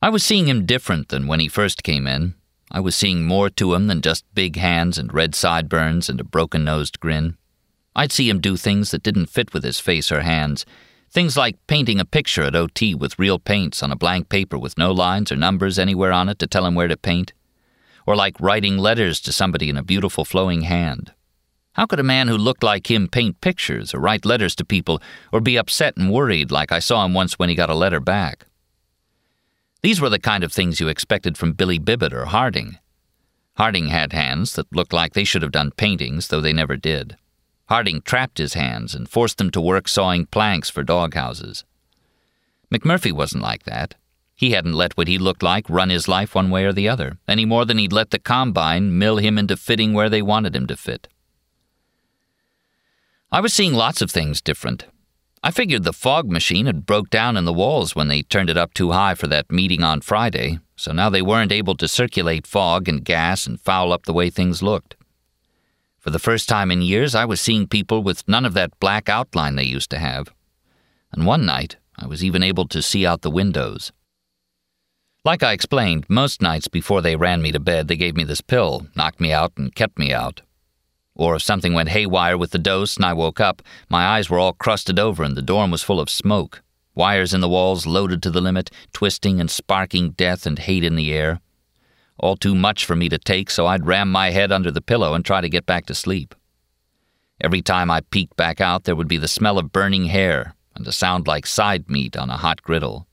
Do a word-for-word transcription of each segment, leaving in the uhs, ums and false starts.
I was seeing him different than when he first came in. I was seeing more to him than just big hands and red sideburns and a broken-nosed grin. I'd see him do things that didn't fit with his face or hands. Things like painting a picture at O T with real paints on a blank paper with no lines or numbers anywhere on it to tell him where to paint. Or like writing letters to somebody in a beautiful flowing hand. How could a man who looked like him paint pictures or write letters to people or be upset and worried like I saw him once when he got a letter back? These were the kind of things you expected from Billy Bibbett or Harding. Harding had hands that looked like they should have done paintings, though they never did. Harding trapped his hands and forced them to work sawing planks for doghouses. McMurphy wasn't like that. He hadn't let what he looked like run his life one way or the other, any more than he'd let the combine mill him into fitting where they wanted him to fit. I was seeing lots of things different. I figured the fog machine had broke down in the walls when they turned it up too high for that meeting on Friday, so now they weren't able to circulate fog and gas and foul up the way things looked. For the first time in years, I was seeing people with none of that black outline they used to have. And one night, I was even able to see out the windows. Like I explained, most nights before they ran me to bed, they gave me this pill, knocked me out, and kept me out. Or if something went haywire with the dose and I woke up, my eyes were all crusted over and the dorm was full of smoke. Wires in the walls loaded to the limit, twisting and sparking death and hate in the air. All too much for me to take, so I'd ram my head under the pillow and try to get back to sleep. Every time I peeked back out, there would be the smell of burning hair and a sound like side meat on a hot griddle.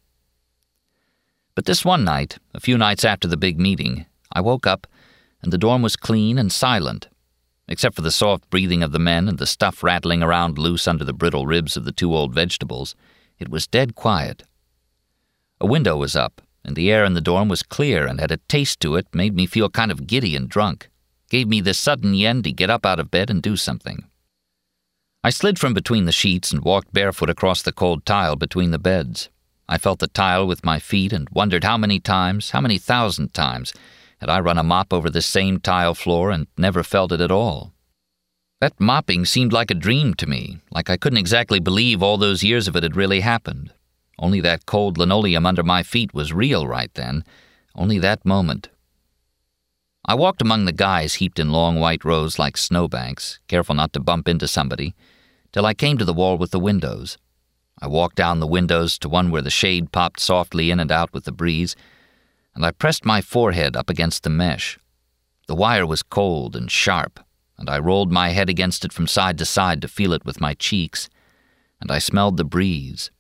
But this one night, a few nights after the big meeting, I woke up and the dorm was clean and silent, except for the soft breathing of the men and the stuff rattling around loose under the brittle ribs of the two old vegetables. It was dead quiet. A window was up, and the air in the dorm was clear and had a taste to it, made me feel kind of giddy and drunk, gave me the sudden yen to get up out of bed and do something. I slid from between the sheets and walked barefoot across the cold tile between the beds. I felt the tile with my feet and wondered how many times, how many thousand times, had I run a mop over this same tile floor and never felt it at all. That mopping seemed like a dream to me, like I couldn't exactly believe all those years of it had really happened. Only that cold linoleum under my feet was real right then, only that moment. I walked among the guys heaped in long white rows like snowbanks, careful not to bump into somebody, till I came to the wall with the windows. I walked down the windows to one where the shade popped softly in and out with the breeze, and I pressed my forehead up against the mesh. The wire was cold and sharp, and I rolled my head against it from side to side to feel it with my cheeks, and I smelled the breeze.